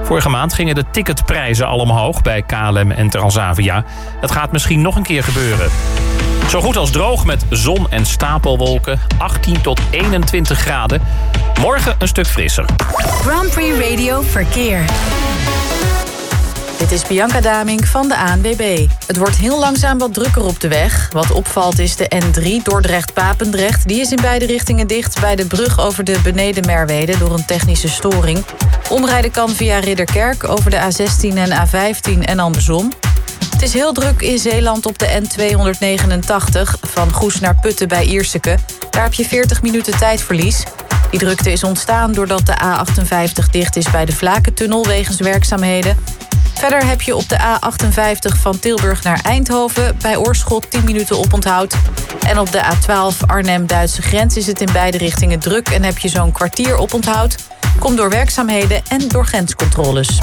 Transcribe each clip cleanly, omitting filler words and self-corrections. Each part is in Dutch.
Vorige maand gingen de ticketprijzen al omhoog bij KLM en Transavia. Het gaat misschien nog een keer gebeuren. Zo goed als droog met zon en stapelwolken. 18 tot 21 graden. Morgen een stuk frisser. Grand Prix Radio Verkeer. Dit is Bianca Damink van de ANWB. Het wordt heel langzaam wat drukker op de weg. Wat opvalt is de N3 Dordrecht-Papendrecht. Die is in beide richtingen dicht bij de brug over de Beneden Merwede door een technische storing. Omrijden kan via Ridderkerk over de A16 en A15 en andersom. Het is heel druk in Zeeland op de N289 van Goes naar Putten bij Ierseke. Daar heb je 40 minuten tijdverlies. Die drukte is ontstaan doordat de A58 dicht is bij de Vlakentunnel wegens werkzaamheden. Verder heb je op de A58 van Tilburg naar Eindhoven bij Oorschot 10 minuten oponthoud. En op de A12 Arnhem-Duitse grens is het in beide richtingen druk en heb je zo'n kwartier oponthoud. Komt door werkzaamheden en door grenscontroles.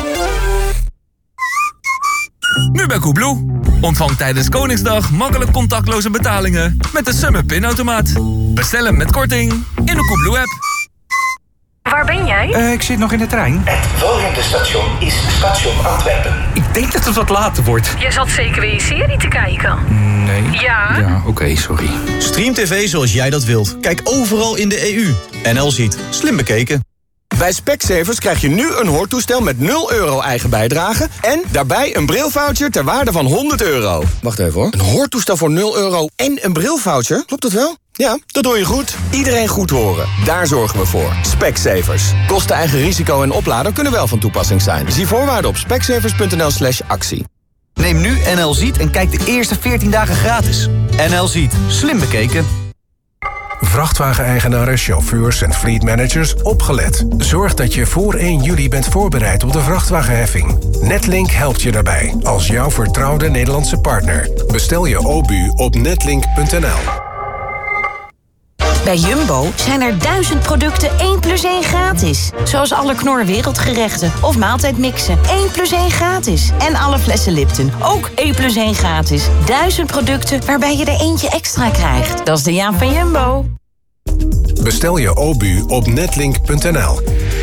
Nu bij Coolblue. Ontvang tijdens Koningsdag makkelijk contactloze betalingen met de Summer Pinautomaat. Bestel hem met korting in de Coolblue-app. Waar ben jij? Ik zit nog in de trein. Het volgende station is station Antwerpen. Ik denk dat het wat later wordt. Je zat zeker weer je serie te kijken. Nee. Ja? Ja, oké, sorry. Stream TV zoals jij dat wilt. Kijk overal in de EU. NL Ziet. Slim bekeken. Bij Specsavers krijg je nu een hoortoestel met 0 euro eigen bijdrage en daarbij een brilvoucher ter waarde van €100. Wacht even hoor. Een hoortoestel voor 0 euro en een brilvoucher? Klopt dat wel? Ja, dat hoor je goed. Iedereen goed horen. Daar zorgen we voor. Specsavers. Kosten, eigen risico en oplader kunnen wel van toepassing zijn. Zie voorwaarden op specsavers.nl/actie. Neem nu NL Ziet en kijk de eerste 14 dagen gratis. NL Ziet. Slim bekeken. Vrachtwageneigenaren, chauffeurs en fleetmanagers, opgelet. Zorg dat je voor 1 juli bent voorbereid op de vrachtwagenheffing. Netlink helpt je daarbij, als jouw vertrouwde Nederlandse partner. Bestel je OBU op netlink.nl. Bij Jumbo zijn er 1000 producten 1 + 1 gratis. Zoals alle Knor Wereldgerechten of maaltijdmixen. 1 + 1 gratis. En alle flessen Lipton. Ook 1 + 1 gratis. 1000 producten waarbij je er eentje extra krijgt. Dat is de Jaap van Jumbo. Bestel je OBU op netlink.nl.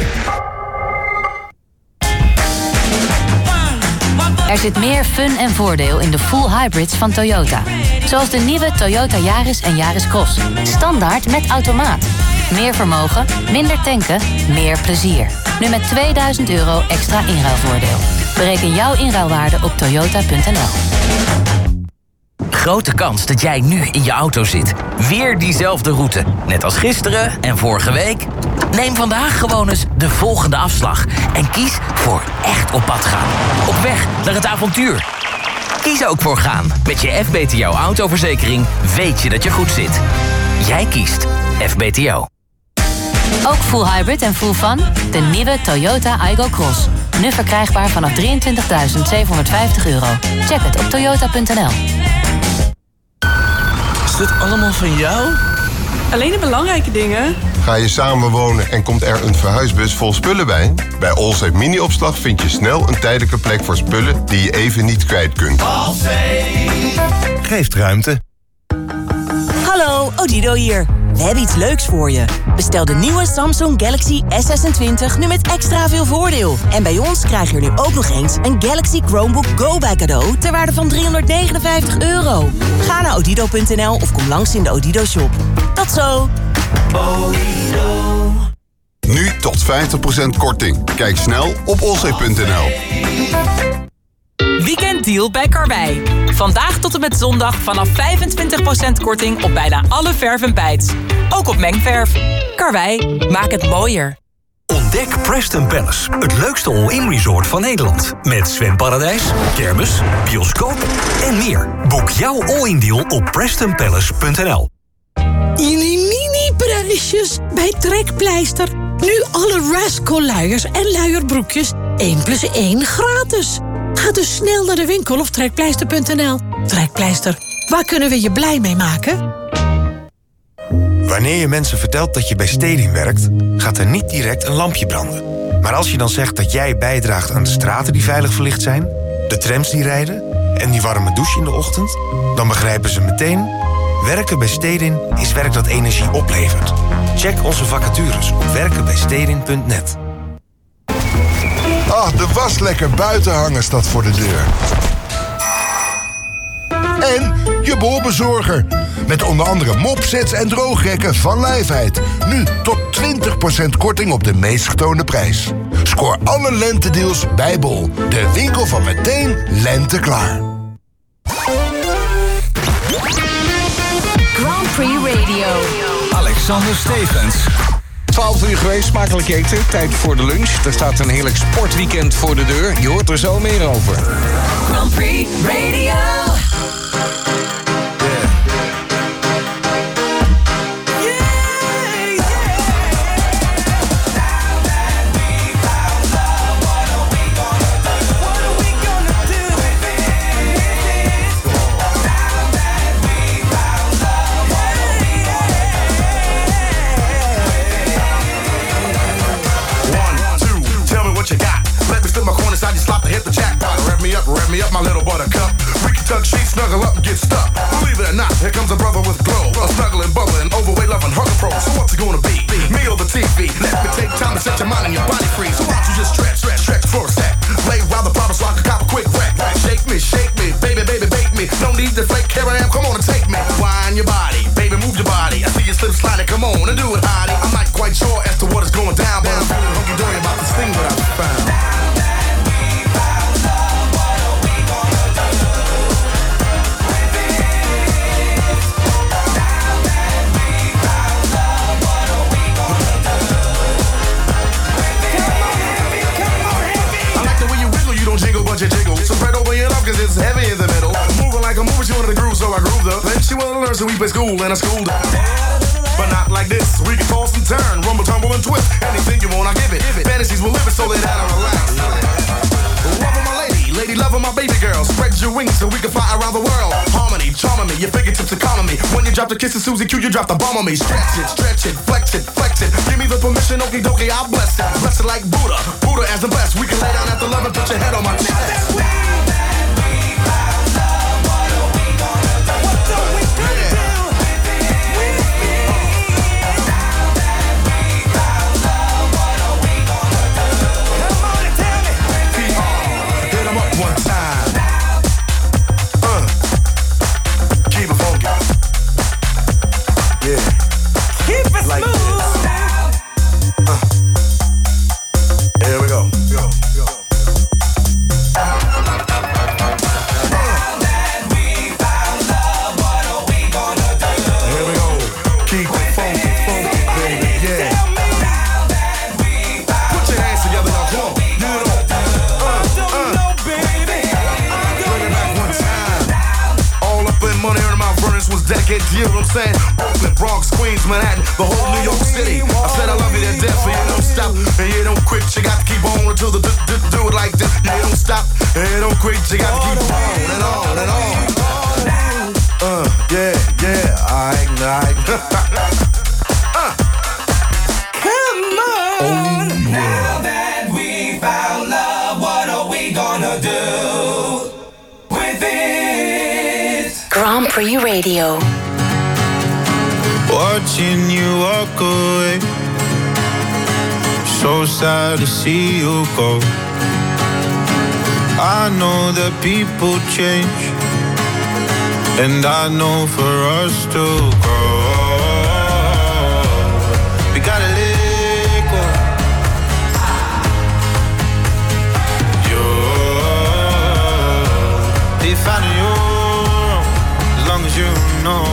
Er zit meer fun en voordeel in de full hybrids van Toyota. Zoals de nieuwe Toyota Yaris en Yaris Cross. Standaard met automaat. Meer vermogen, minder tanken, meer plezier. Nu met €2000 extra inruilvoordeel. Bereken jouw inruilwaarde op toyota.nl. Grote kans dat jij nu in je auto zit. Weer diezelfde route. Net als gisteren en vorige week. Neem vandaag gewoon eens de volgende afslag. En kies voor echt op pad gaan. Op weg naar het avontuur. Kies ook voor gaan. Met je FBTO autoverzekering weet je dat je goed zit. Jij kiest FBTO. Ook full hybrid en full fun? De nieuwe Toyota Aygo Cross. Nu verkrijgbaar vanaf €23.750. Check het op toyota.nl. Is dit allemaal van jou? Alleen de belangrijke dingen. Ga je samenwonen en komt er een verhuisbus vol spullen bij? Bij Allsafe Mini-opslag vind je snel een tijdelijke plek voor spullen die je even niet kwijt kunt. Geeft ruimte. Hallo, Odido hier. We hebben iets leuks voor je. Bestel de nieuwe Samsung Galaxy S26 nu met extra veel voordeel. En bij ons krijg je er nu ook nog eens een Galaxy Chromebook Go bij cadeau ter waarde van €359. Ga naar odido.nl of kom langs in de Odido shop. Tot zo. Odido. Nu tot 50% korting. Kijk snel op allsafe.nl. Weekenddeal bij Karwei. Vandaag tot en met zondag vanaf 25% korting op bijna alle verf en bijts. Ook op mengverf. Karwei, maak het mooier. Ontdek Preston Palace, het leukste all-in resort van Nederland. Met zwemparadijs, kermis, bioscoop en meer. Boek jouw all-in deal op prestonpalace.nl. Jullie mini-prijsjes bij Trekpleister. Nu alle Rascal-luiers en luierbroekjes 1 + 1 gratis. Ga dus snel naar de winkel of trekpleister.nl. Trekpleister, waar kunnen we je blij mee maken? Wanneer je mensen vertelt dat je bij Stedin werkt, gaat er niet direct een lampje branden. Maar als je dan zegt dat jij bijdraagt aan de straten die veilig verlicht zijn, de trams die rijden en die warme douche in de ochtend, dan begrijpen ze meteen: werken bij Stedin is werk dat energie oplevert. Check onze vacatures op werkenbijstedin.net. de was lekker buiten hangen staat voor de deur. En je boorbezorger. Met onder andere mopsets en droogrekken van Lijfheid. Nu tot 20% korting op de meest getoonde prijs. Scoor alle lentedeals bij Bol. De winkel van meteen lente klaar. Grand Prix Radio. Alexander Stevens. 12 uur geweest, smakelijk eten. Tijd voor de lunch. Er staat een heerlijk sportweekend voor de deur. Je hoort er zo meer over. Grand Prix Radio. Rev me up, my little buttercup. We can tuck sheets, snuggle up and get stuck. Believe it or not, here comes a brother with glow. A snuggling, bubbling, overweight, loving, hunger pro. So what's it gonna be? Me or the TV? Let me take time to set your mind and your body free. So why don't you just stretch for a sec. Lay while the promise so I can cop a quick wreck. Shake me, baby, bake me. No need to flake, here I am, come on and take me. Wind your body, baby, move your body. I see you slip sliding, come on and do it, hottie. I'm not quite sure as to what is going down, but I'm feeling hunky-dory about this thing that I found. You jiggle, so spread over your love cause it's heavy in the middle. Moving like a movie, she wanted to groove, so I grooved her. Then she wanted to learn, so we played school and I schooled her. But not like this, we can toss and turn, rumble, tumble and twist. Anything you want, I give it. Fantasies will live it, so lay down and relax. Loving my lady, loving my baby girl. Spread your wings so we can fly around the world. Harmony, charming me, your fingertips are calming me. When you drop the kiss of Susie Q, you drop the bomb on me. Stretch it, flex it. Give me the permission, okie dokie, I'll bless it. Bless it like Buddha as the best. We can lay down after love and put your head on my chest. You know what I'm saying? Oakland, Bronx, Queens, Manhattan, the whole New York City. I said I love you to death, so you don't stop and you don't quit. You got to keep on until the do it like this. You don't stop and you don't quit. You got to keep on and on and on. Aight. Come on. Now that we found love, what are we gonna do with it? Grand Prix Radio. Watching you walk away, so sad to see you go. I know that people change, and I know for us to grow, we gotta let go. You're finding your own, as long as you know.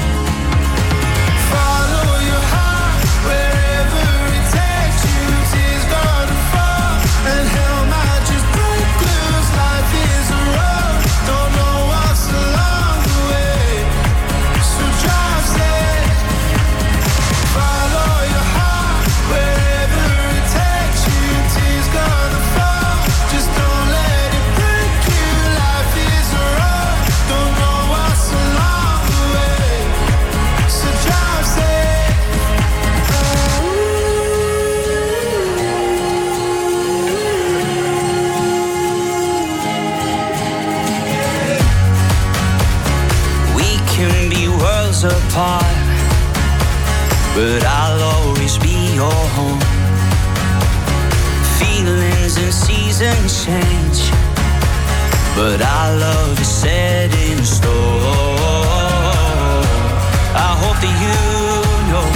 Apart, but I'll always be your home. Feelings and seasons seasons change, but our love is set in stone. I hope that you know,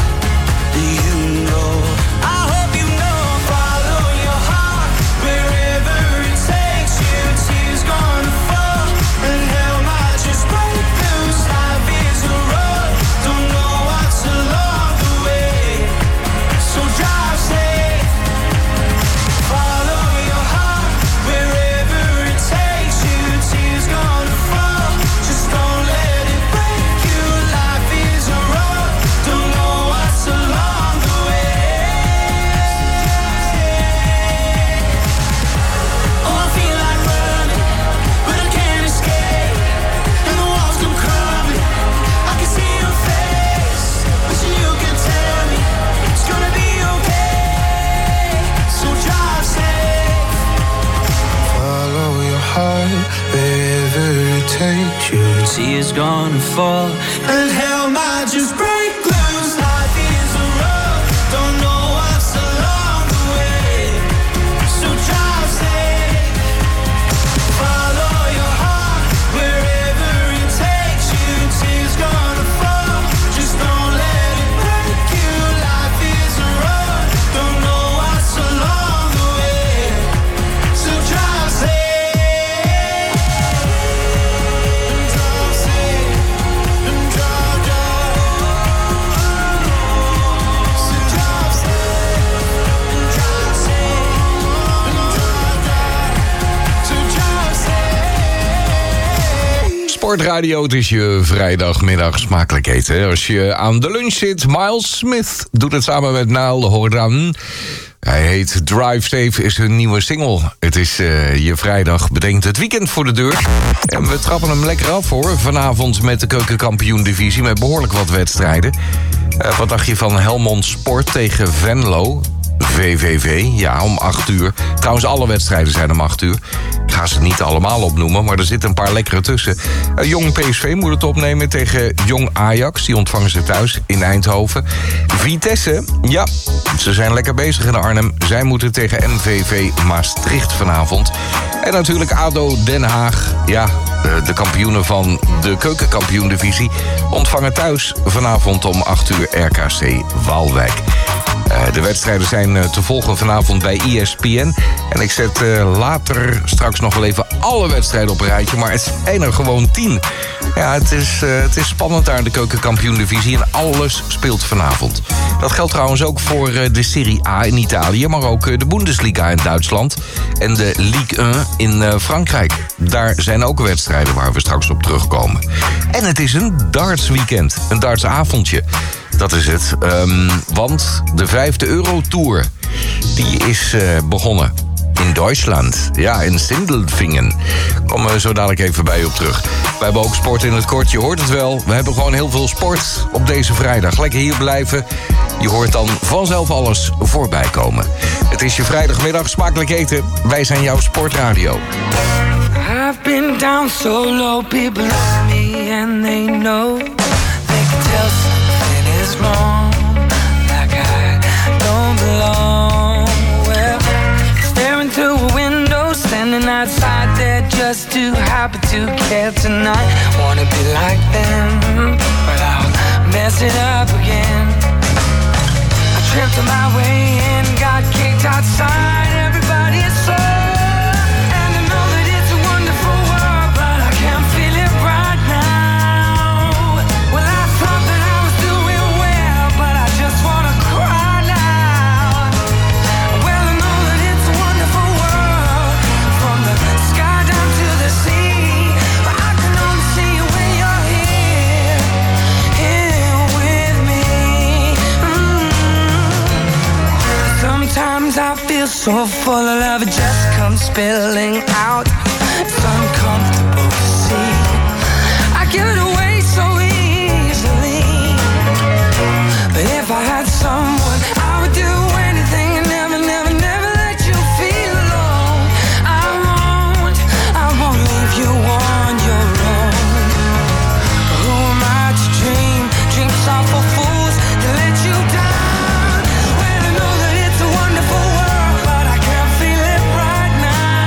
I hope you know, follow your heart wherever it takes you. Tears gonna fall and hell might just break loose. Life is a road, don't know what's along the way, so drive safe. Follow your heart wherever it takes you. Tears gonna fall, just don't let it break you. Life is a road, don't know what's along the way. Oh, I feel like running, but I can't escape, and the walls come crumbling. I can see your face, wishing you could tell me it's gonna be okay, so drive safe. Follow your heart wherever it takes you. Tears gonna fall and hell might just break loose. Life is a road, don't know what's along the way, so drive safe. Follow your heart wherever it takes you. Tears gonna fall, just don't let it break you. Life is a road, don't know what's along the way, so drive safe. Drive safe, and drive, so drive safe, and drive safe, and drive, so drive safe. Sportradio, het is je vrijdagmiddag smakelijk eten. Als je aan de lunch zit, Miles Smith doet het samen met Niall Horan. Hij heet Drive Safe, is hun nieuwe single. Het is je vrijdag, bedenkt het weekend voor de deur. En we trappen hem lekker af hoor. Vanavond met de keukenkampioen-divisie met behoorlijk wat wedstrijden. Wat dacht je van Helmond Sport tegen Venlo? VVV, ja, om 8 uur. Trouwens, alle wedstrijden zijn om 8 uur. Ik ga ze niet allemaal opnoemen, maar er zitten een paar lekkere tussen. Jong PSV moet het opnemen tegen Jong Ajax. Die ontvangen ze thuis in Eindhoven. Vitesse, ja, ze zijn lekker bezig in Arnhem. Zij moeten tegen NVV Maastricht vanavond. En natuurlijk ADO Den Haag, ja, de kampioenen van de keukenkampioen-divisie... ontvangen thuis vanavond om 8 uur RKC Waalwijk. De wedstrijden zijn te volgen vanavond bij ESPN. En ik zet later straks nog wel even alle wedstrijden op een rijtje. Maar het zijn er gewoon 10. Ja, het is spannend daar in de keukenkampioen-divisie. En alles speelt vanavond. Dat geldt trouwens ook voor de Serie A in Italië. Maar ook de Bundesliga in Duitsland. En de Ligue 1 in Frankrijk. Daar zijn ook wedstrijden waar we straks op terugkomen. En het is een dartsweekend. Een dartsavondje. Dat is het. Want de 5e Eurotour, die is begonnen in Duitsland. Ja, in Sindelfingen. Komen we zo dadelijk even bij je op terug. We hebben ook sport in het kort, je hoort het wel. We hebben gewoon heel veel sport op deze vrijdag. Lekker hier blijven. Je hoort dan vanzelf alles voorbij komen. Het is je vrijdagmiddag, smakelijk eten. Wij zijn jouw sportradio. I've been down so low, people love me and they know. They can tell something is wrong, like I don't belong. Well, staring through a window, standing outside there just too happy to care tonight. Wanna be like them, but I'll mess it up again. I tripped on my way in, got kicked outside, everybody is so. Sometimes I feel so full of love, it just comes spilling out. It's uncomfortable to see. I give it away so easily. But if I had someone, I would do anything and never, never, never let you feel alone. I won't leave you on your own. Who am I to dream? Dreams are for fools to let you down. Well, I know that it's a wonderful world, but I can't feel it right now.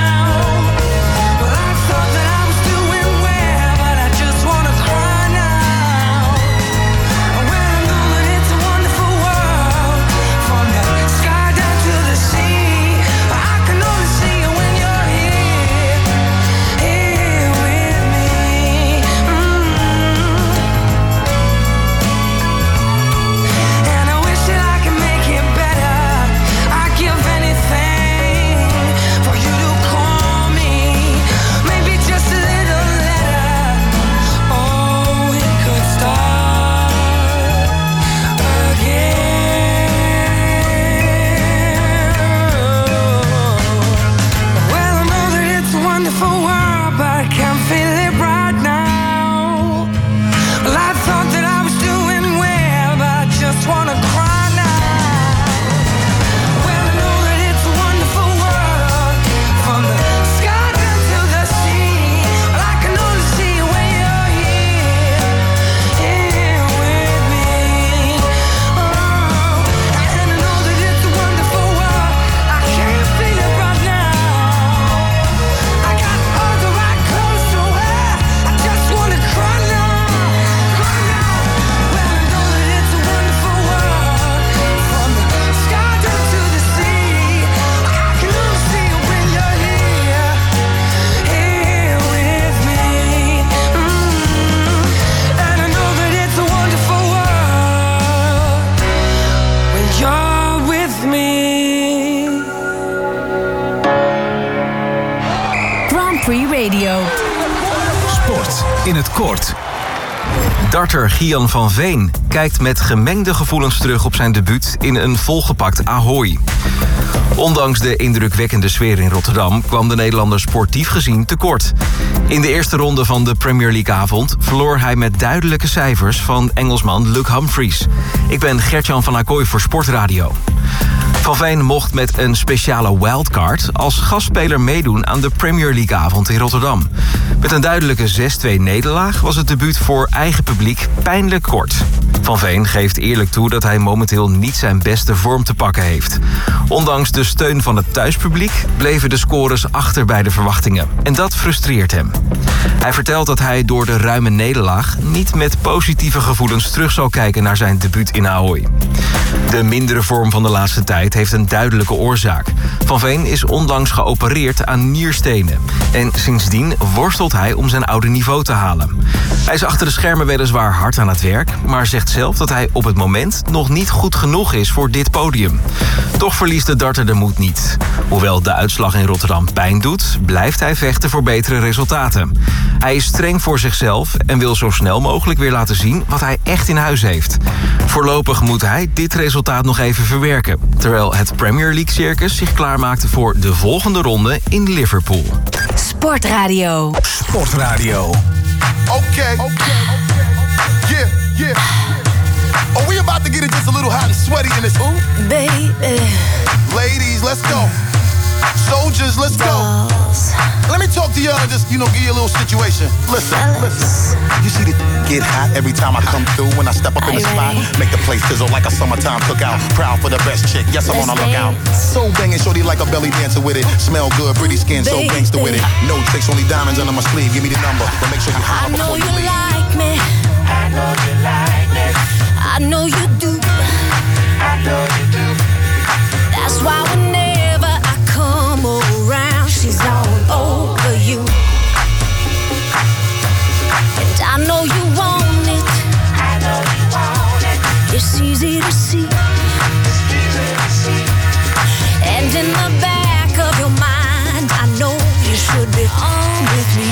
Free Radio. Sport in het kort. Darter Gian van Veen kijkt met gemengde gevoelens terug op zijn debuut in een volgepakt Ahoy. Ondanks de indrukwekkende sfeer in Rotterdam kwam de Nederlander sportief gezien tekort. In de eerste ronde van de Premier League-avond verloor hij met duidelijke cijfers van Engelsman Luke Humphries. Ik ben Gertjan van Acquoy voor Sportradio. Van Veen mocht met een speciale wildcard als gastspeler meedoen aan de Premier League-avond in Rotterdam. Met een duidelijke 6-2 nederlaag was het debuut voor eigen publiek pijnlijk kort. Van Veen geeft eerlijk toe dat hij momenteel niet zijn beste vorm te pakken heeft. Ondanks de steun van het thuispubliek bleven de scores achter bij de verwachtingen. En dat frustreert hem. Hij vertelt dat hij door de ruime nederlaag niet met positieve gevoelens terug zal kijken naar zijn debuut in Ahoy. De mindere vorm van de laatste tijd heeft een duidelijke oorzaak. Van Veen is onlangs geopereerd aan nierstenen. En sindsdien worstelt hij om zijn oude niveau te halen. Hij is achter de schermen weliswaar hard aan het werk, maar zegt zelf dat hij op het moment nog niet goed genoeg is voor dit podium. Toch verliest de darter de moed niet. Hoewel de uitslag in Rotterdam pijn doet, blijft hij vechten voor betere resultaten. Hij is streng voor zichzelf en wil zo snel mogelijk weer laten zien wat hij echt in huis heeft. Voorlopig moet hij dit resultaat nog even verwerken, terwijl het Premier League circus zich klaarmaakte voor de volgende ronde in Liverpool. Sportradio. Sportradio. Okay. Yeah. Oh, we about to get it just a little hot and sweaty in this. Ooh, baby. Ladies, let's go. Soldiers, let's go. Let me talk to y'all and just, give you a little situation. Listen. You see it get hot every time I come through. When I step up in the spot, make the place sizzle like a summertime cookout. Proud for the best chick, yes, I'm on a lookout. So banging, shorty like a belly dancer with it. Smell good, pretty skin, so gangster with it. No tricks, only diamonds under my sleeve. Give me the number, but make sure you holler before you leave. Like me. I know you like me. I know you do. I know you do. That's why whenever I come around, she's all over you. And I know you want it. I know you want it. It's easy to see. And in the back of your mind, I know you should be on with me.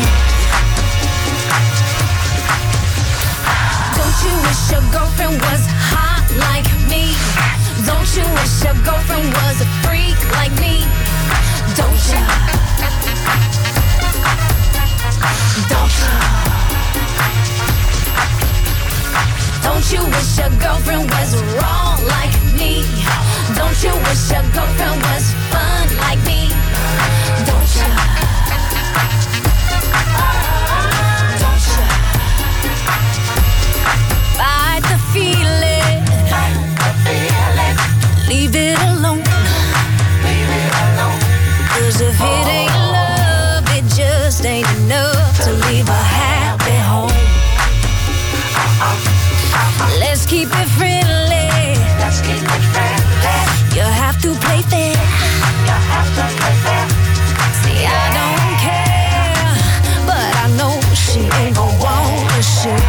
Don't you wish your girlfriend was hot like me? Don't you wish your girlfriend was a freak like me? Don't you? Don't you? Don't you wish your girlfriend was wrong like me? Don't you wish your girlfriend was fun like me? Don't you? Don't you? Fight the feeling. Leave it alone. Cause if it ain't love, it just ain't enough to leave a happy home. Let's keep it friendly. You have to play fair. See, I don't care, but I know she ain't gon' wanna share.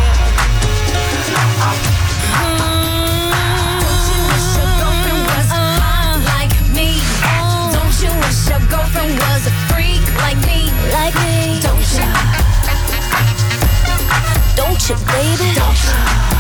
Was a freak like me, Don't you? Don't you, baby? Don't you?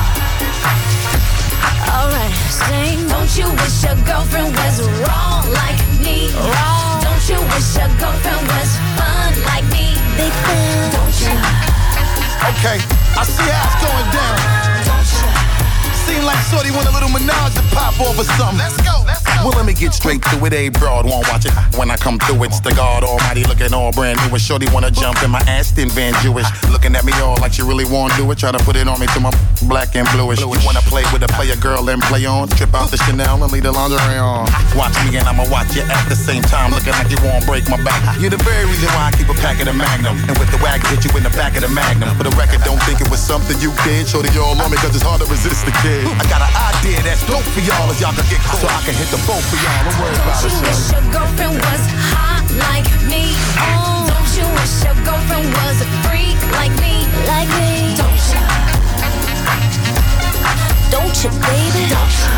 Alright, sing. Don't you wish your girlfriend was wrong like me? Wrong. Don't you wish your girlfriend was fun like me? Big fan. Don't you? Okay, I see how it's going down. Don't you? Seem like shorty want a little menage to pop off or something. Let's go. Well, let me get straight to it. A broad won't watch it. When I come through, it's the God Almighty looking all brand new. And shorty wanna jump in my Aston Van Jewish. Looking at me all like she really wanna do it. Try to put it on me to my black and bluish. You wanna play with a player girl and play on. Trip out the Chanel and leave the lingerie on. Watch me and I'ma watch you at the same time. Looking like you won't break my back. You're the very reason why I keep a pack of the Magnum. And with the wagon, hit you in the back of the Magnum. For the record, don't think it was something you did. Shorty, y'all on me cause it's hard to resist the kid. I got an idea that's dope for y'all as y'all can get caught. So I can hit the boat for y'all. Don't worry about it, Don't you wish your girlfriend was hot like me? Don't you wish your girlfriend was a freak like me? Don't you? Don't you, baby? Don't you?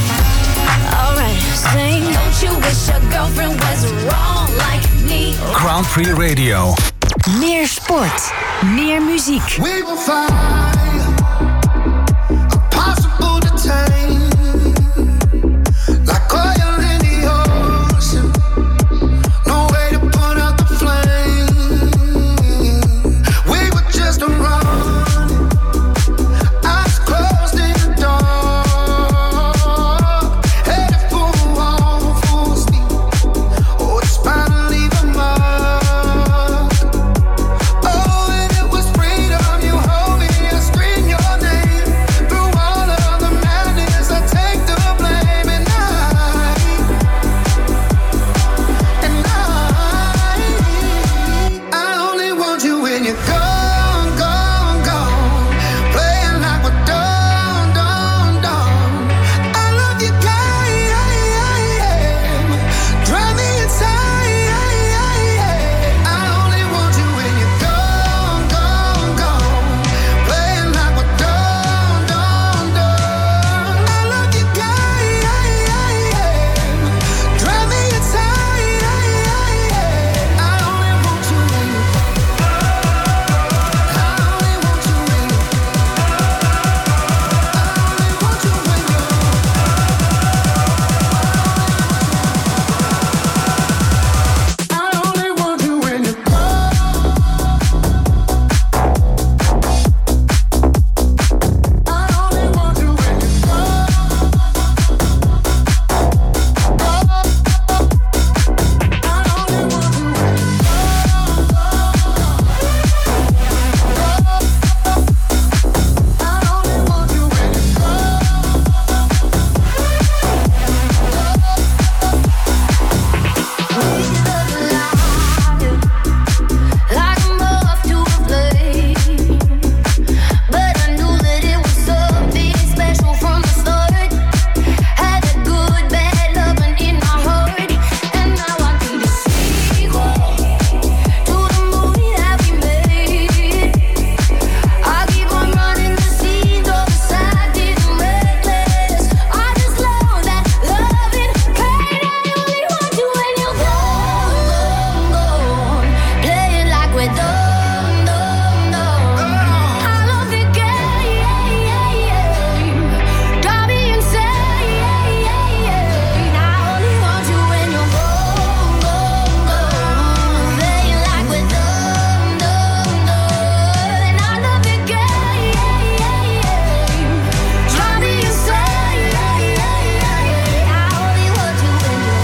Alright, sing. Don't you wish your girlfriend was wrong like me? Country Radio. Meer sport, meer muziek. We will find a possible to tame, like oil in the ocean. No way to put out the flame. We were just running, eyes closed in the dark, headed for a wall, full speed. Oh, it's bound to leave a mark. Oh, and it was freedom. You hold me, I scream your name. Through all of the madness, I take the blame. And I only want you when you're gone, gone, gone. Playing like we're done, done, done. I love you, game. Drive me insane. I only want you when you're gone, gone, gone. Playing like we're done, done, done. I love you, game. Drive me insane. I only want you when you're like a moth to a flame. But I knew that it was something special from the start. Had that good, bad loving in my heart. And now I need a sequel to the movie that we made. I keep on running the scenes of the side, getting reckless. I just love that loving pain. I only want you when you're gone, gone, gone. Playing like we're done, done, done. I love the game. Drive me insane. I only want you when you're gone, gone, gone. Playing like we're done, done, done. And I love the game. Drive me insane. I only want you when you're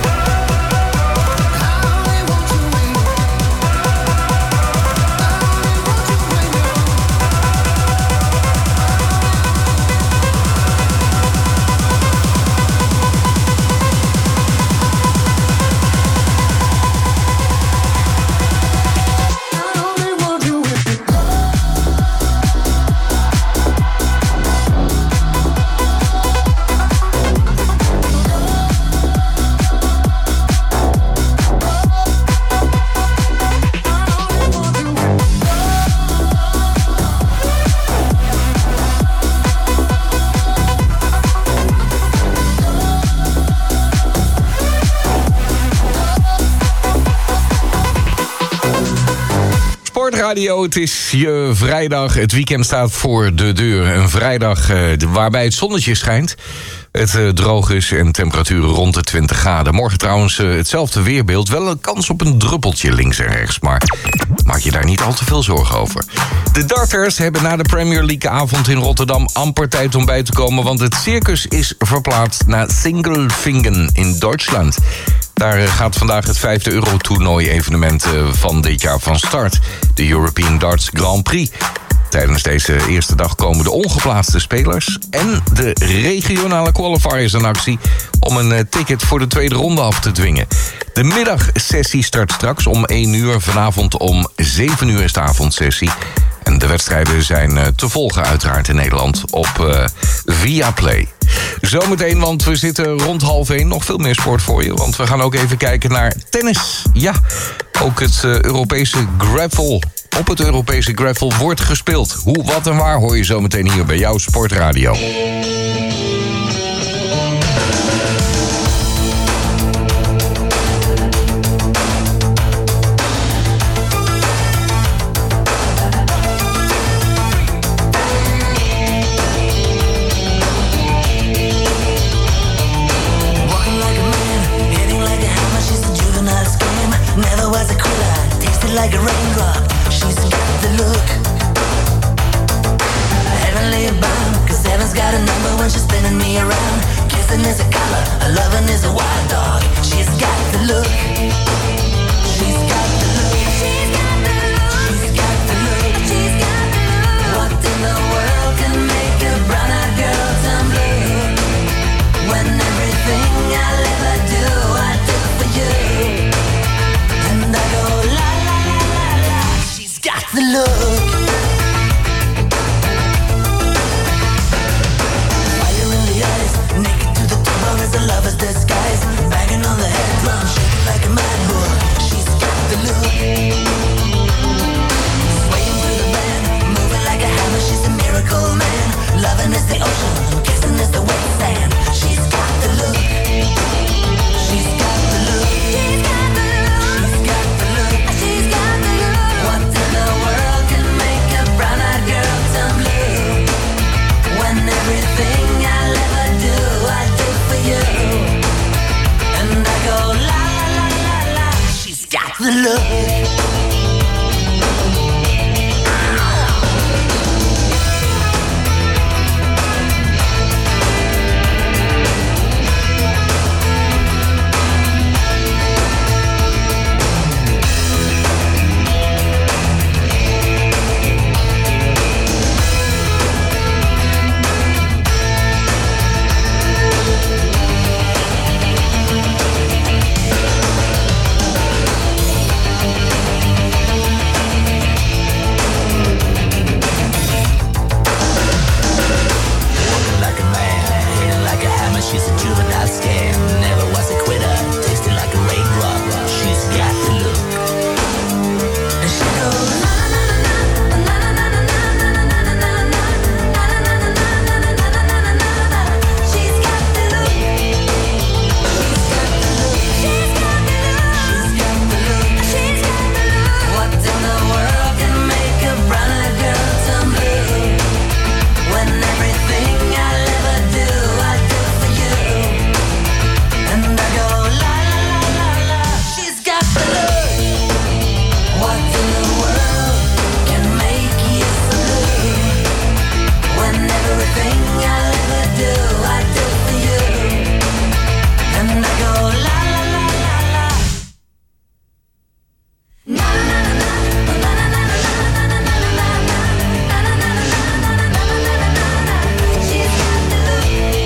Sportradio, het is je vrijdag. Het weekend staat voor de deur. Een vrijdag waarbij het zonnetje schijnt. Het droog is en temperaturen rond de 20 graden. Morgen trouwens hetzelfde weerbeeld. Wel een kans op een druppeltje links en rechts. Maar maak je daar niet al te veel zorgen over. De darters hebben na de Premier League avond in Rotterdam amper tijd om bij te komen. Want het circus is verplaatst naar Singelfingen in Duitsland. Daar gaat vandaag het 5e Euro-toernooi-evenement van dit jaar van start. De European Darts Grand Prix. Tijdens deze eerste dag komen de ongeplaatste spelers en de regionale qualifiers in actie om een ticket voor de tweede ronde af te dwingen. De middagsessie start straks om 1 uur. Vanavond om 7 uur is de avondsessie. En de wedstrijden zijn te volgen uiteraard in Nederland op Viaplay. Zometeen, want we zitten rond 12:30. Nog veel meer sport voor je, want we gaan ook even kijken naar tennis. Ja, ook het Europese gravel. Op het Europese gravel wordt gespeeld. Hoe, wat en waar hoor je zometeen hier bij jouw Sportradio. was a quitter, tasted like a raindrop. She's got the look. Heavenly bound, cause heaven's got a number when she's spinning me around. Kissing is a color, a loving is a wild dog. She's got the look. She's got the look. She's got the look. She's got the look. She's got the look. What in the world can make a brown-eyed girl turn blue? When everything I'll ever do, I do for you. And I go la la la la la. She's got the look. Fire in the eyes, naked to the bone as a lover's disguise. Banging on the head drum, shaking like a mad bull. She's got the look. Swaying through the band, moving like a hammer. She's a miracle man. Loving is the ocean, kissing is the wet sand. She's got the look. She's got the look. She's got the look. She's got the look. She's got the look. What in the world can make a brown-eyed girl turn blue? When everything I'll ever do, I do for you. And I go la la la la la. She's got the look. She's a juvenile scam, never was a quitter, tasted like a raindrop. She's got the look. And she goes na na na na na na na na na na na na. She's got the look. She's got the look. She's got the look. She's got the look. What in the world can make a brown-eyed girl turn blue? When everything I'll ever do, I do for you. And I go la la la la la. She's got the look. What in the world can make you so blue? When everything I'll ever do, I do for you. And I go la la la la la. Na na na na na na na na na na na na. She's got the look.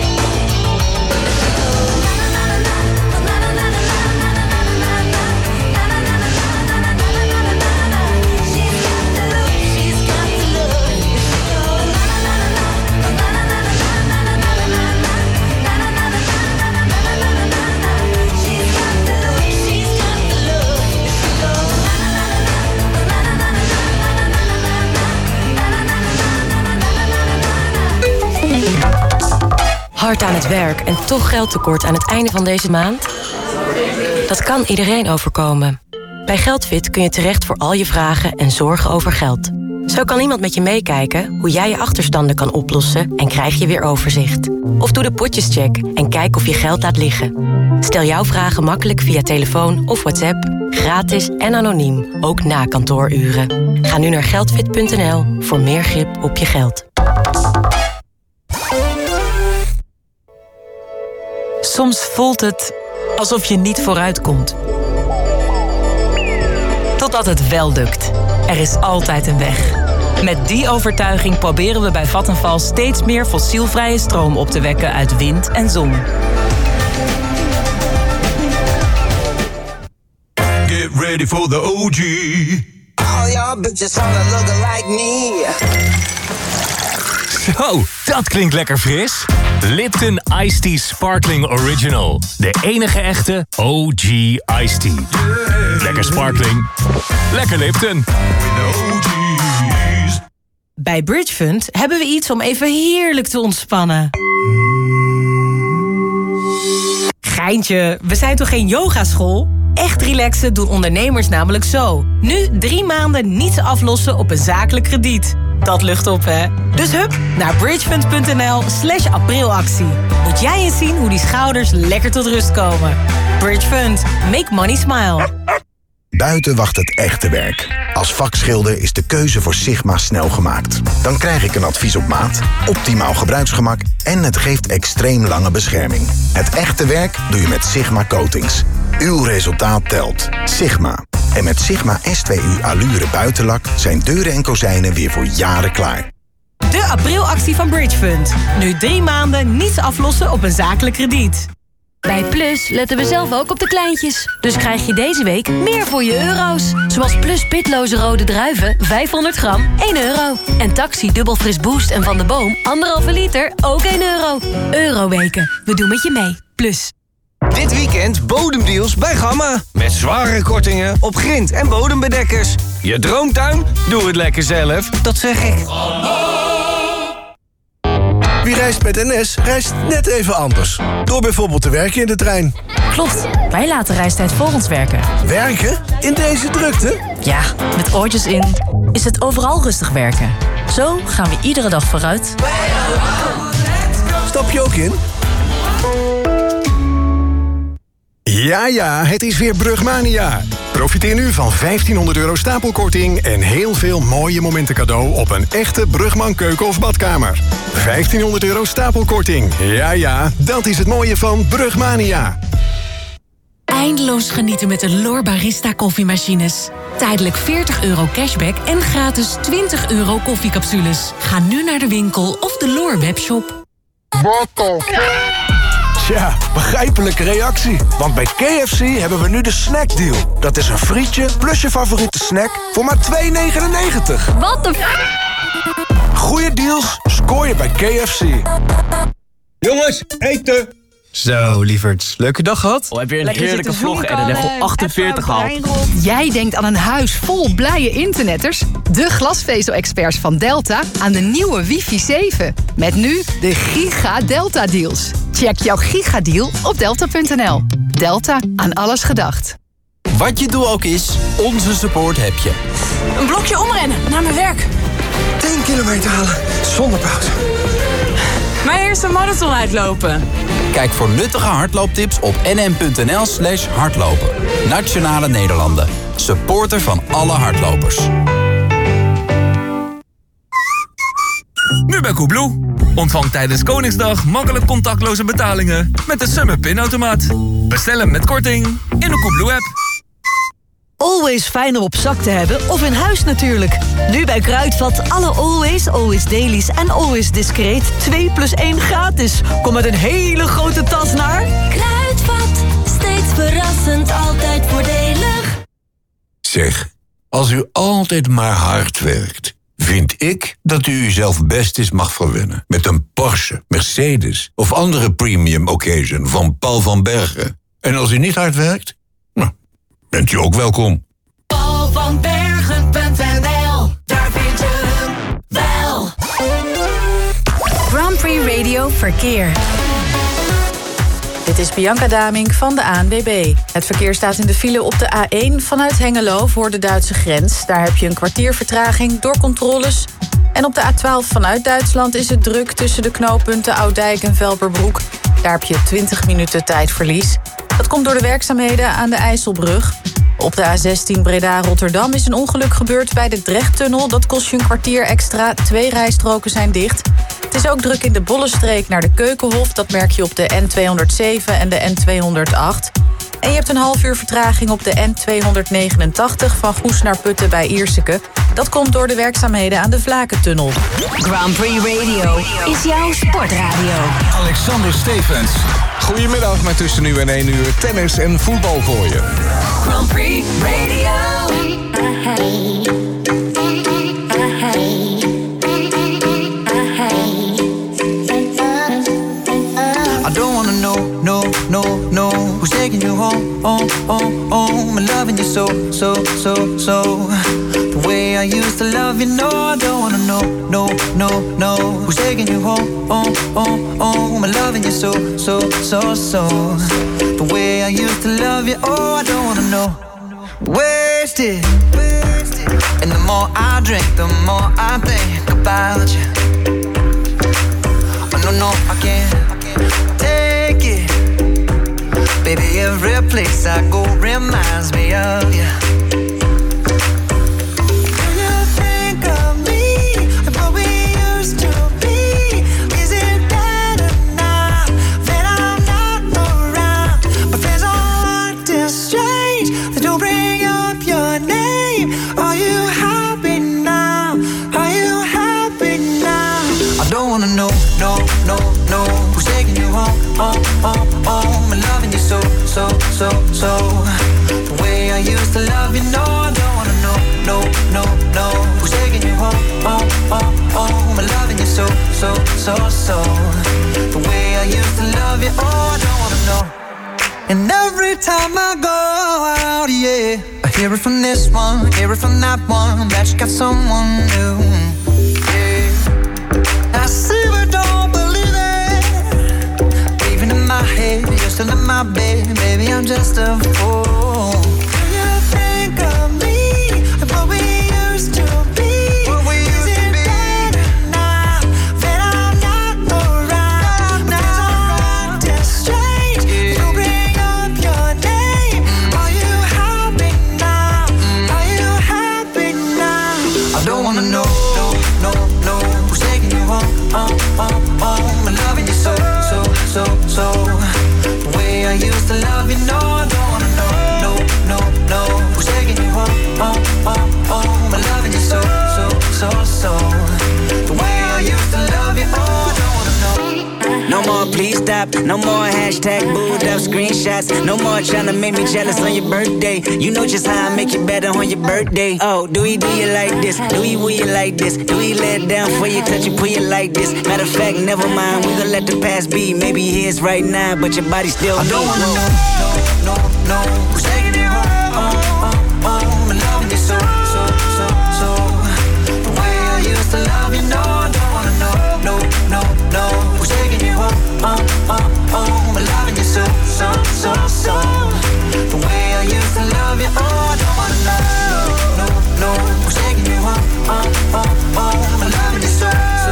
Hard aan het werk en toch geldtekort aan het einde van deze maand? Dat kan iedereen overkomen. Bij Geldfit kun je terecht voor al je vragen en zorgen over geld. Zo kan iemand met je meekijken hoe jij je achterstanden kan oplossen en krijg je weer overzicht. Of doe de potjescheck en kijk of je geld laat liggen. Stel jouw vragen makkelijk via telefoon of WhatsApp, gratis en anoniem, ook na kantooruren. Ga nu naar geldfit.nl voor meer grip op je geld. Soms voelt het alsof je niet vooruitkomt. Totdat het wel lukt. Er is altijd een weg. Met die overtuiging proberen we bij Vattenfall steeds meer fossielvrije stroom op te wekken uit wind en zon. Get ready for the OG. All y'all bitches wanna look like me. Zo, dat klinkt lekker fris. Lipton Iced Tea Sparkling Original. De enige echte OG Iced Tea. Lekker sparkling. Lekker Lipton. Bij Bridgefund hebben we iets om even heerlijk te ontspannen. Geintje, we zijn toch geen yogaschool? Echt relaxen doen ondernemers namelijk zo. Nu 3 maanden niets aflossen op een zakelijk krediet. Dat lucht op, hè? Dus hup, naar bridgefund.nl/aprilactie. Moet jij eens zien hoe die schouders lekker tot rust komen. Bridgefund, make money smile. Buiten wacht het echte werk. Als vakschilder is de keuze voor Sigma snel gemaakt. Dan krijg ik een advies op maat, optimaal gebruiksgemak en het geeft extreem lange bescherming. Het echte werk doe je met Sigma Coatings. Uw resultaat telt. Sigma. En met Sigma S2U Allure buitenlak zijn deuren en kozijnen weer voor jaren klaar. De aprilactie van Bridge Fund. Nu 3 maanden niets aflossen op een zakelijk krediet. Bij Plus letten we zelf ook op de kleintjes. Dus krijg je deze week meer voor je euro's. Zoals Plus pitloze rode druiven, 500 gram, €1. En Taxi dubbel fris boost en Van de Boom, 1,5 liter, ook €1. Euroweken, we doen met je mee. Plus. Dit weekend bodemdeals bij Gamma. Met zware kortingen op grind- en bodembedekkers. Je droomtuin? Doe het lekker zelf, dat zeg ik. Wie reist met NS, reist net even anders. Door bijvoorbeeld te werken in de trein. Klopt, wij laten reistijd voor ons werken. Werken? In deze drukte? Ja, met oortjes in is het overal rustig werken. Zo gaan we iedere dag vooruit. Stap je ook in? Ja, het is weer Brugmania. Profiteer nu van €1500 stapelkorting en heel veel mooie momenten cadeau op een echte Brugman keuken of badkamer. €1500 stapelkorting. Ja, dat is het mooie van Brugmania. Eindeloos genieten met de L'OR Barista koffiemachines. Tijdelijk €40 cashback en gratis €20 koffiecapsules. Ga nu naar de winkel of de L'OR webshop. Tja, begrijpelijke reactie. Want bij KFC hebben we nu de snackdeal. Dat is een frietje plus je favoriete snack voor maar $2,99. Wat de Goeie deals scoor je bij KFC. Jongens, eten! Zo, lieverds. Leuke dag gehad? Heb je een heerlijke vlog en een level 48 gehaald? Jij denkt aan een huis vol blije internetters? De glasvezel-experts van Delta aan de nieuwe wifi 7. Met nu de Giga Delta Deals. Check jouw gigadeal op delta.nl. Delta, aan alles gedacht. Wat je doel ook is, onze support heb je. Een blokje omrennen, naar mijn werk. 10 kilometer halen, zonder pauze. Mijn eerste marathon uitlopen. Kijk voor nuttige hardlooptips op nm.nl/hardlopen. Nationale Nederlanden. Supporter van alle hardlopers. Nu bij Coolblue. Ontvang tijdens Koningsdag makkelijk contactloze betalingen met de Summer Pinautomaat. Bestel hem met korting in de Coolblue-app. Always fijn om op zak te hebben of in huis natuurlijk. Nu bij Kruidvat alle Always Dailies en Always Discreet 2+1 gratis. Kom met een hele grote tas naar... Kruidvat, steeds verrassend, altijd voordelig. Zeg, als u altijd maar hard werkt, vind ik dat u uzelf best eens mag verwennen. Met een Porsche, Mercedes of andere premium occasion van Paul van Bergen. En als u niet hard werkt, bent u ook welkom. Paulvanbergen.nl, daar vind je hem wel. Grand Prix Radio Verkeer. Dit is Bianca Damink van de ANWB. Het verkeer staat in de file op de A1 vanuit Hengelo voor de Duitse grens. Daar heb je een kwartier vertraging door controles. En op de A12 vanuit Duitsland is het druk tussen de knooppunten Oudijk en Velperbroek. Daar heb je 20 minuten tijdverlies. Dat komt door de werkzaamheden aan de IJsselbrug. Op de A16 Breda-Rotterdam is een ongeluk gebeurd bij de Drechttunnel. Dat kost je een kwartier extra. 2 rijstroken zijn dicht. Het is ook druk in de Bollenstreek naar de Keukenhof. Dat merk je op de N207 en de N208. En je hebt een half uur vertraging op de N289 van Goes naar Putten bij Ierseke. Dat komt door de werkzaamheden aan de Vlakentunnel. Grand Prix Radio is jouw sportradio. Alexander Stevens. Goedemiddag met tussen nu en 1 uur tennis en voetbal voor je. Grand Prix Radio. I don't wanna know who's taking you home and loving you so the way I used to love you. No, I don't wanna know who's taking you home and loving you so the way I used to love you. Oh, I don't wanna know. Wasted, and the more I drink, the more I think about you. Oh, no, I can't take it. Baby, every place I go reminds me of you. The way I used to love you, no, I don't wanna know who's taking you home, I'm loving you so. The way I used to love you, oh, I don't wanna know. And every time I go out, yeah, I hear it from this one, hear it from that one, that you got someone new. Yeah, I see but don't believe it. Even in my head, you're still in my bed, baby, I'm just a fool. Do you think of me, of what we used to be? Is it better now that I'm not around? Because I'm acting strange to bring up your name. Are you happy now? Are you happy now? I don't wanna know who's taking you home, I'm loving you so. The way I used to love you, no, I don't wanna know who's taking you home, I'm loving you so. The way I used to love you, oh, I don't wanna know. No more please stop, no more hashtag booed up screenshots. No more trying to make me jealous on your birthday. You know just how I make you better on your birthday. Oh, do you like this? Do you like this? Do you let down for you, touch you, pull you like this? Matter of fact, never mind, we gon' let the past be. Maybe here's right now, but your body still I don't wanna know who's taking you home, I'm loving you so. The way I used to love you, no, I don't wanna know who's taking you home, I'm loving you so. The way I used to love you, oh, I don't wanna know who's taking you home, I'm loving you so.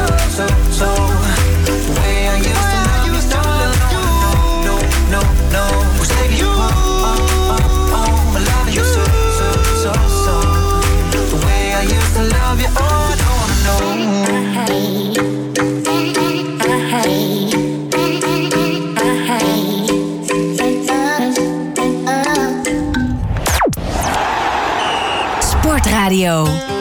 The way I used to love you, no, who's taking you home, I'm loving you so. The way I used to love you, oh, I don't wanna know. Sportradio.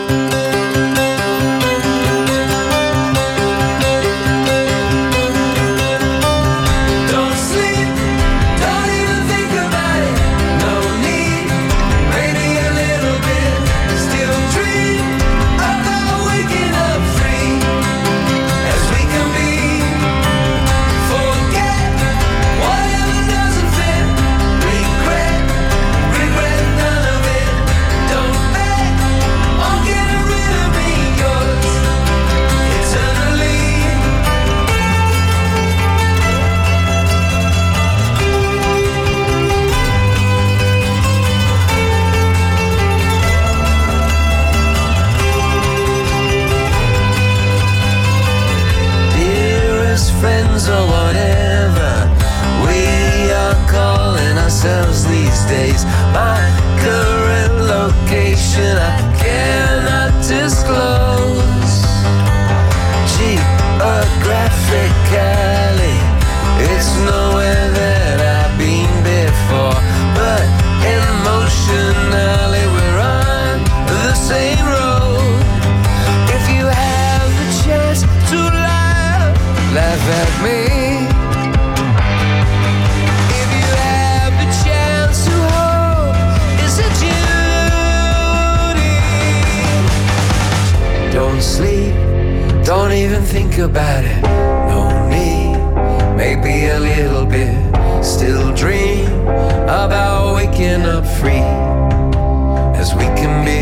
Or whatever we are calling ourselves these days. My current location I cannot disclose. Geographically, it's nowhere that I've been before, but emotionally we're on the same road. If you have the chance to laugh at me. If you have the chance to hope, it's a duty. Don't sleep, don't even think about it. No need, maybe a little bit. Still dream about waking up free as we can be.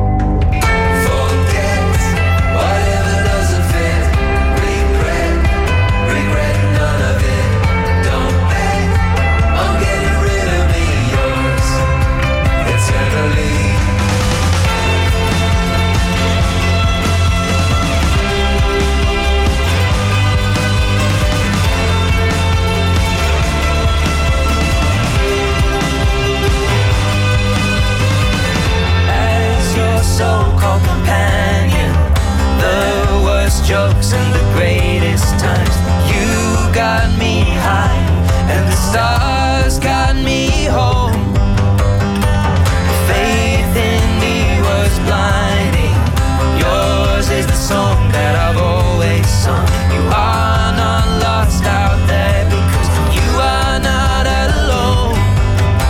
So-called companion, the worst jokes and the greatest times. You got me high and the stars got me home. Faith in me was blinding. Yours is the song that I've always sung. You are not lost out there because you are not alone.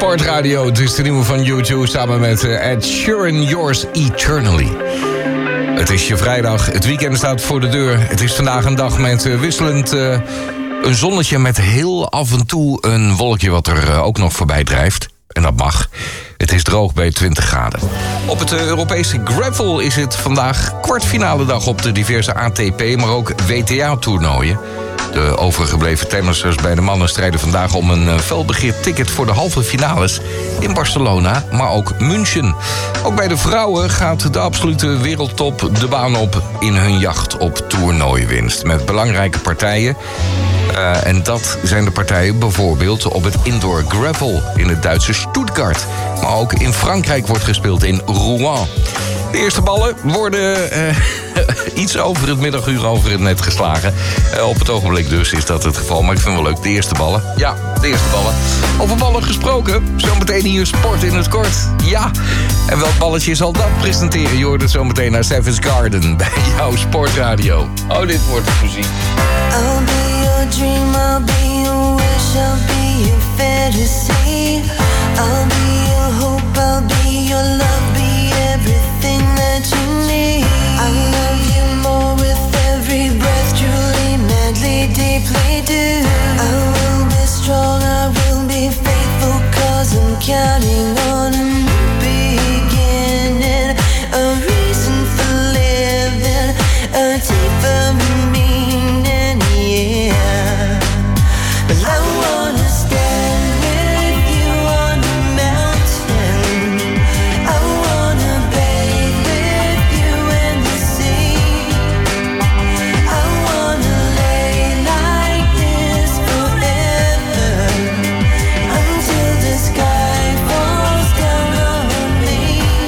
Sportradio, het is de nieuwe van U2 samen met Ed Sheeran, Yours Eternally. Het is je vrijdag, het weekend staat voor de deur. Het is vandaag een dag met wisselend een zonnetje met heel af en toe een wolkje wat er ook nog voorbij drijft. En dat mag. Het is droog bij 20 graden. Op het Europese gravel is het vandaag kwartfinale dag op de diverse ATP, maar ook WTA-toernooien. De overgebleven tennissers bij de mannen strijden vandaag om een felbegeerd ticket voor de halve finales in Barcelona, maar ook München. Ook bij de vrouwen gaat de absolute wereldtop de baan op in hun jacht op toernooiwinst. Met belangrijke partijen. En dat zijn de partijen bijvoorbeeld op het indoor gravel in het Duitse Stuttgart. Maar ook in Frankrijk wordt gespeeld in Rouen. De eerste ballen worden iets over het middaguur over het net geslagen. Op het ogenblik dus is dat het geval. Maar ik vind het wel leuk, de eerste ballen. Ja, de eerste ballen. Over ballen gesproken, zometeen hier sport in het kort. Ja, en welk balletje zal dat presenteren? Je hoort het zometeen naar Savage Garden bij jouw Sportradio. Oh, dit wordt muziek. I'll be your dream, I'll be your wish, I'll be your fantasy. I'll be your hope, I'll be your love, be everything that you need. I love you more with every breath, truly, madly, deeply do. I will be strong, I will be faithful, 'cause I'm counting on a new beginning, a reason for living, a deeper meaning, yeah. But I wanna stand with you on the mountain. I wanna bathe with you in the sea. I wanna lay like this forever, until the sky falls down on me.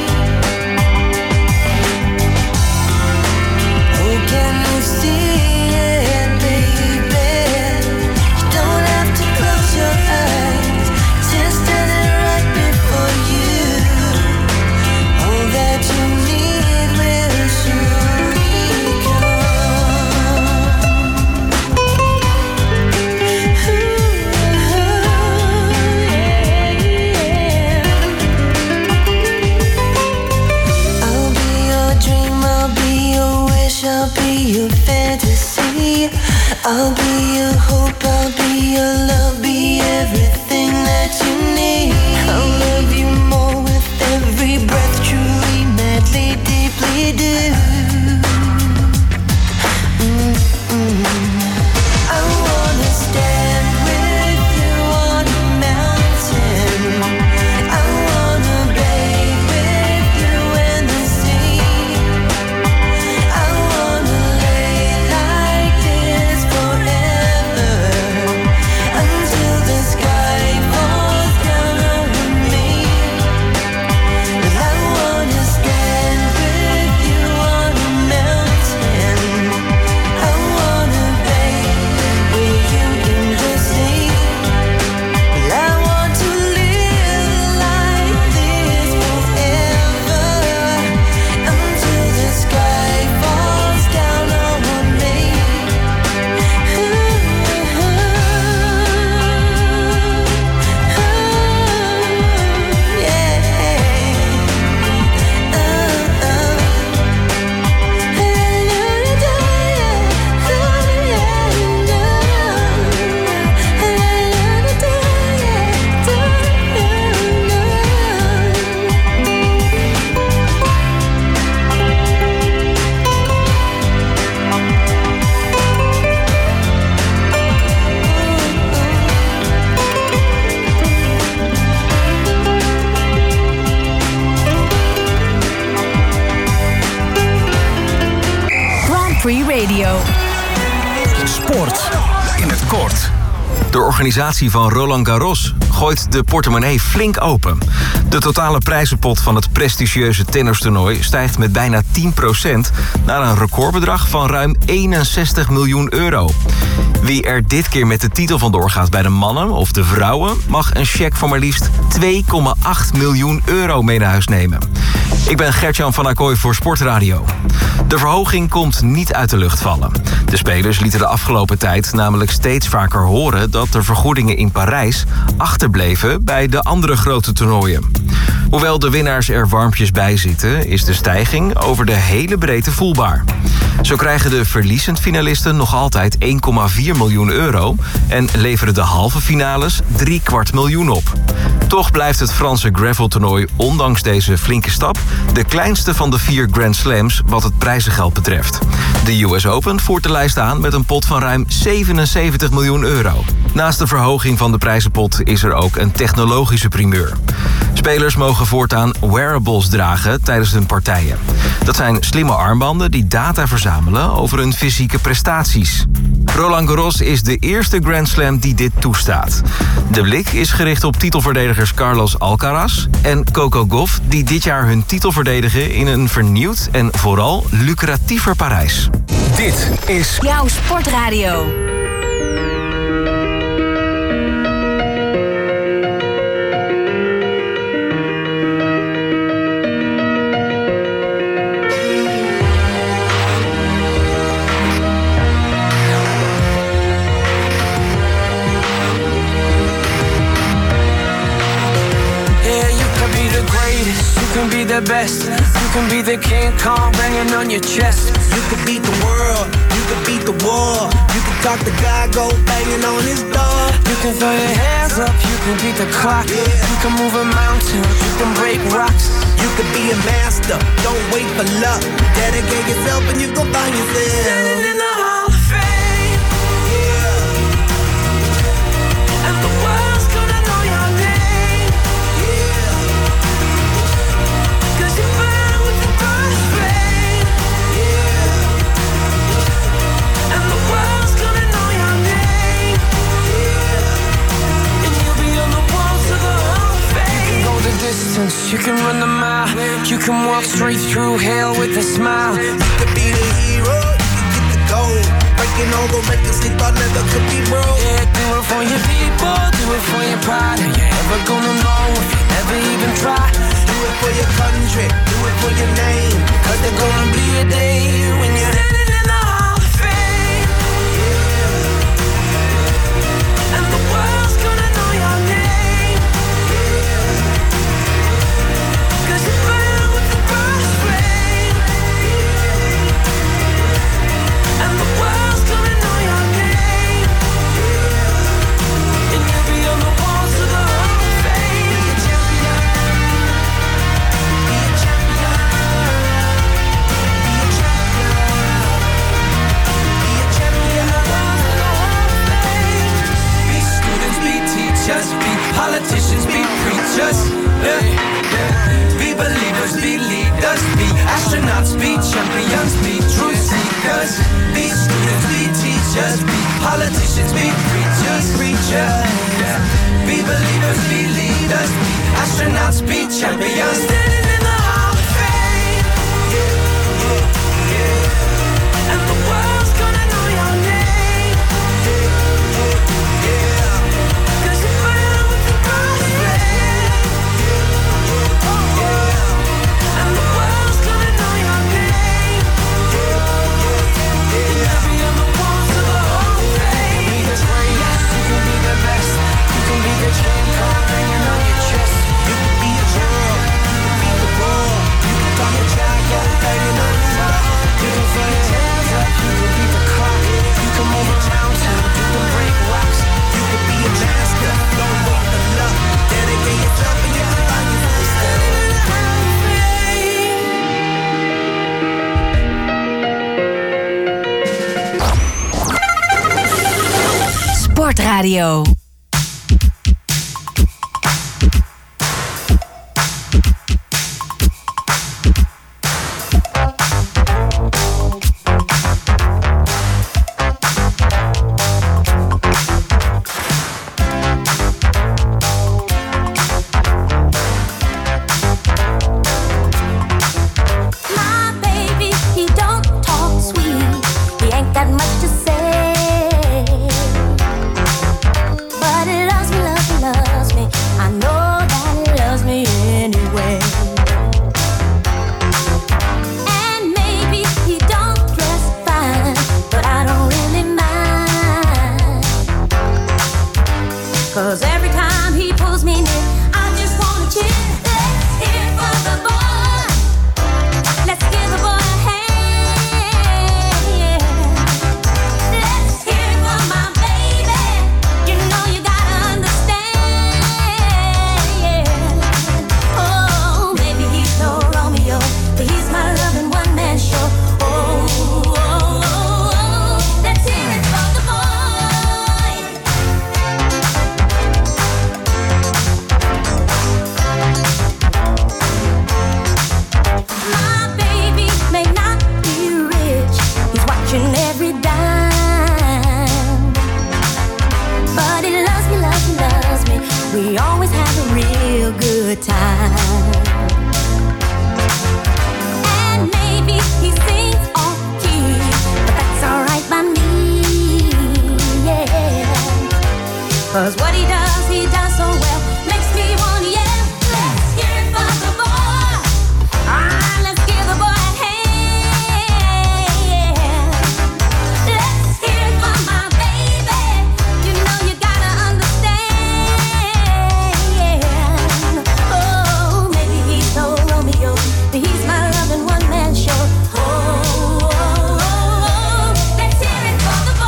Oh, can you see it, baby? You don't have to close your eyes, just standing right before you. All that you need will surely come. I'll be your dream, I'll be your wish, I'll be your fantasy. I'll be your hope, I'll be your love, be everything that you need. I'll love you more with every breath, truly, madly, deeply do. I wanna stand with you on the mountain. I wanna bathe with you in the sea. I wanna lay like this forever, until the sky falls down on me. But I wanna stand with you on the mountain. I wanna bathe with you in the sea. But I want to live like this forever, until the sky falls down on me. Grand Prix Radio. Sport in het kort. De organisatie van Roland Garros gooit de portemonnee flink open. De totale prijzenpot van het prestigieuze tennistoernooi stijgt met bijna 10% naar een recordbedrag van ruim 61 miljoen euro. Wie er dit keer met de titel vandoor gaat bij de mannen of de vrouwen... mag een cheque van maar liefst 2,8 miljoen euro mee naar huis nemen. Ik ben Gert-Jan van Acquoy voor Sportradio. De verhoging komt niet uit de lucht vallen. De spelers lieten de afgelopen tijd namelijk steeds vaker horen... dat de vergoedingen in Parijs achterbleven bij de andere grote toernooien. Hoewel de winnaars er warmpjes bij zitten... is de stijging over de hele breedte voelbaar. Zo krijgen de verliezend finalisten nog altijd 1,4 miljoen euro... en leveren de halve finales 750.000 op. Toch blijft het Franse graveltoernooi ondanks deze flinke stap... de kleinste van de 4 Grand Slams wat het prijzengeld betreft. De US Open voert de lijst aan met een pot van ruim 77 miljoen euro. Naast de verhoging van de prijzenpot is er ook een technologische primeur. Spelers mogen voortaan wearables dragen tijdens hun partijen. Dat zijn slimme armbanden die data verzamelen over hun fysieke prestaties. Roland Garros is de eerste Grand Slam die dit toestaat. De blik is gericht op titelverdedigers Carlos Alcaraz en Coco Gauff... die dit jaar hun titel verdedigen in een vernieuwd en vooral lucratiever Parijs. Dit is jouw Sportradio. The best, you can be the King Kong banging on your chest. You can beat the world, you can beat the war. You can talk to God, go banging on his door. You can throw your hands up, you can beat the clock. You can move a mountain, you can break rocks. You can be a master, don't wait for luck. Dedicate yourself and you gon' find yourself standing in the Hall of Fame. Yeah. And the world's gonna know your name. You can run the mile, you can walk straight through hell with a smile. You can be the hero, you can get the gold. Breaking all the records they thought never could be broke. Yeah, do it for your people, do it for your pride. Are you ever gonna know if you never even try? Do it for your country, do it for your name. Cause there's gonna be a day when you're standing in the Hall of Fame. Yeah. And the world's gonna know your name. Politicians be preachers, be believers, be leaders, be astronauts, be champions, be truth seekers, be students, be teachers, be politicians, be preachers, be believers, be leaders, be astronauts, be champions, standing in the Hall of Fame. And the world's gonna know your name. Sportradio. He don't talk sweet, he ain't got much to say. 'Cause what he does so well. Makes me wanna yell. Let's hear it for the boy. Let's give the boy a hand. Let's hear it for my baby. You know you gotta understand. Oh, maybe he's no Romeo, but he's my loving one-man show. Let's hear it for the boy.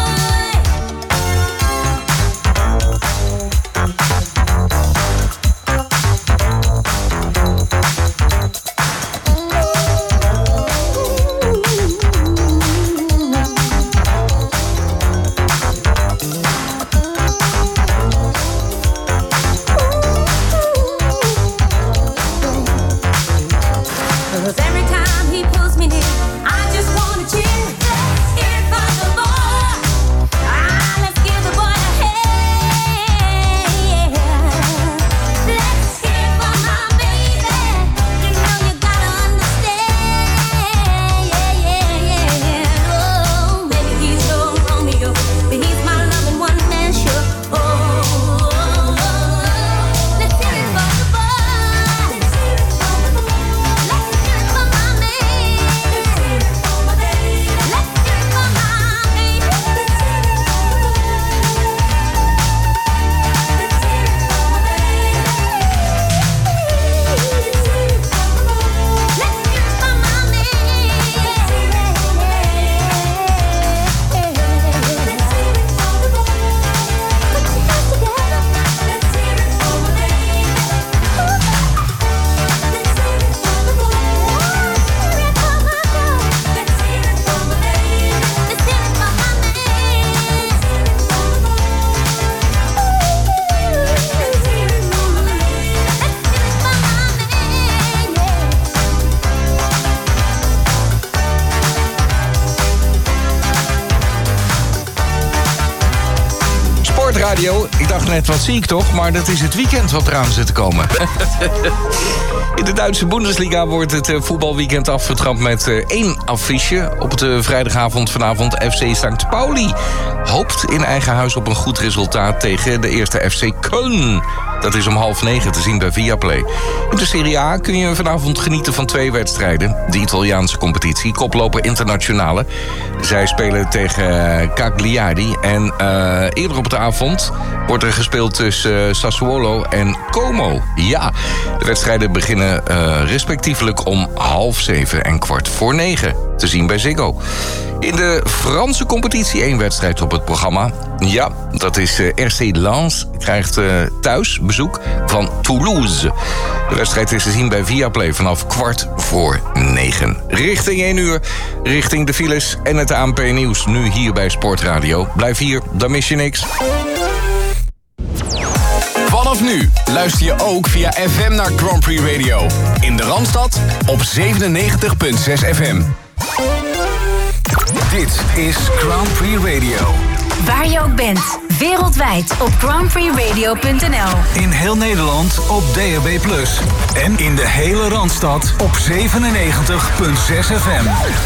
Cause every time he pulls me near, I just wanna cheer. Let's hear it for the boy. Let's give the boy a hand. Let's hear it for my baby. You know you gotta understand. Oh, maybe he's no Romeo, but he's my loving one-man show. Let's hear it for the boy. Let's hear it for the boy. Let's hear it for my man. Let's hear it for my baby. Let's hear it for my baby. Let's hear it for the boy. Let's hear it for my baby. Let's hear it for the boy. Let's hear it for my Sportradio. Ik dacht net, wat zie ik toch? Maar dat is het weekend wat eraan zit te komen. In de Duitse Bundesliga wordt het voetbalweekend afgetrapt met 1 affiche. Op de vrijdagavond vanavond FC St. Pauli hoopt in eigen huis op een goed resultaat tegen de eerste FC Köln. Dat is om 20:30 te zien bij Viaplay. In de Serie A kun je vanavond genieten van 2 wedstrijden. De Italiaanse competitie, koploper Internazionale. Zij spelen tegen Cagliari. En eerder op de avond wordt er gespeeld tussen Sassuolo en Como. Ja, de wedstrijden beginnen respectievelijk om 6:30 en 9:15 te zien bij Ziggo. In de Franse competitie 1 wedstrijd op het programma. Ja, dat is RC Lens. Krijgt thuis bezoek van Toulouse. De wedstrijd is te zien bij Viaplay vanaf 9:15. Richting 1 uur, richting de files en het ANP-nieuws. Nu hier bij Sportradio. Blijf hier, dan mis je niks. Vanaf nu luister je ook via FM naar Grand Prix Radio. In de Randstad op 97.6 FM. Dit is Grand Prix Radio. Waar je ook bent, wereldwijd op grandprixradio.nl. In heel Nederland op DAB+. En in de hele Randstad op 97.6 FM.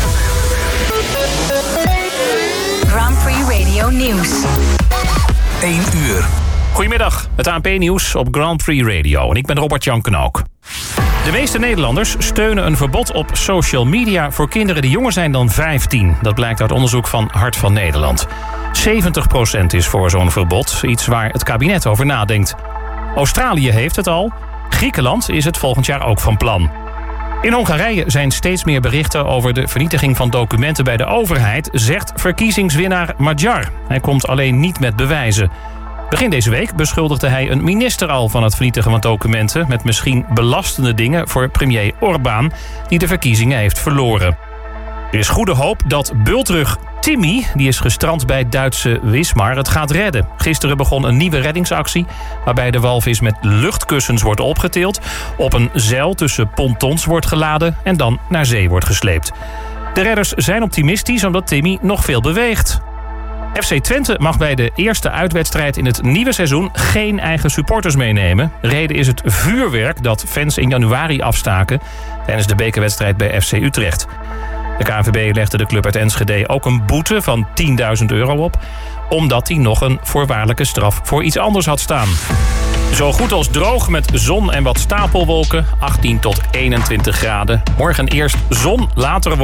Grand Prix Radio Nieuws. 1 uur. Goedemiddag, het ANP-nieuws op Grand Prix Radio. En ik ben Robert-Jan Knook. De meeste Nederlanders steunen een verbod op social media voor kinderen die jonger zijn dan 15. Dat blijkt uit onderzoek van Hart van Nederland. 70% is voor zo'n verbod, iets waar het kabinet over nadenkt. Australië heeft het al. Griekenland is het volgend jaar ook van plan. In Hongarije zijn steeds meer berichten over de vernietiging van documenten bij de overheid, zegt verkiezingswinnaar Magyar. Hij komt alleen niet met bewijzen. Begin deze week beschuldigde hij een minister al van het vernietigen van documenten met misschien belastende dingen voor premier Orbán, die de verkiezingen heeft verloren. Er is goede hoop dat bultrug Timmy, die is gestrand bij het Duitse Wismar, het gaat redden. Gisteren begon een nieuwe reddingsactie waarbij de walvis met luchtkussens wordt opgetild, op een zeil tussen pontons wordt geladen en dan naar zee wordt gesleept. De redders zijn optimistisch omdat Timmy nog veel beweegt. FC Twente mag bij de eerste uitwedstrijd in het nieuwe seizoen geen eigen supporters meenemen. Reden is het vuurwerk dat fans in januari afstaken tijdens de bekerwedstrijd bij FC Utrecht. De KNVB legde de club uit Enschede ook een boete van €10.000 op, omdat hij nog een voorwaardelijke straf voor iets anders had staan. Zo goed als droog met zon en wat stapelwolken, 18 tot 21 graden. Morgen eerst zon, later